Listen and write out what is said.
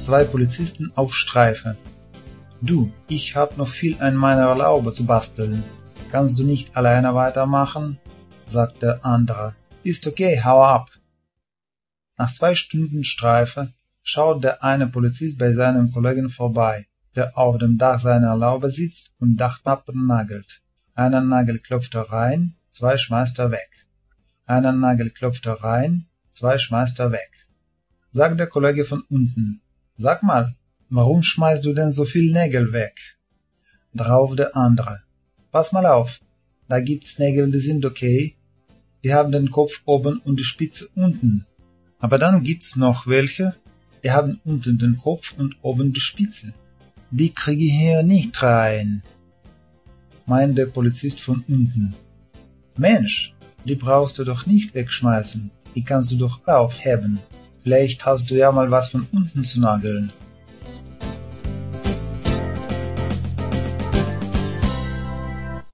2 Polizisten auf Streife. »Du, ich hab noch viel an meiner Laube zu basteln. Kannst du nicht alleine weitermachen?« sagt der andere. »Ist okay, hau ab!« Nach 2 Stunden Streife schaut der eine Polizist bei seinem Kollegen vorbei, der auf dem Dach seiner Laube sitzt und Dachpappen nagelt. Einen Nagel klopft er rein, 2 schmeißt er weg. Einen Nagel klopft er rein, 2 schmeißt er weg. Sagt der Kollege von unten: »Sag mal, warum schmeißt du denn so viel Nägel weg?« Drauf der andere: »Pass mal auf, da gibt's Nägel, die sind okay, die haben den Kopf oben und die Spitze unten. Aber dann gibt's noch welche, die haben unten den Kopf und oben die Spitze. Die kriege ich hier nicht rein«, meint der Polizist von unten. »Mensch, die brauchst du doch nicht wegschmeißen, die kannst du doch aufheben. Vielleicht hast du ja mal was von unten zu nageln.«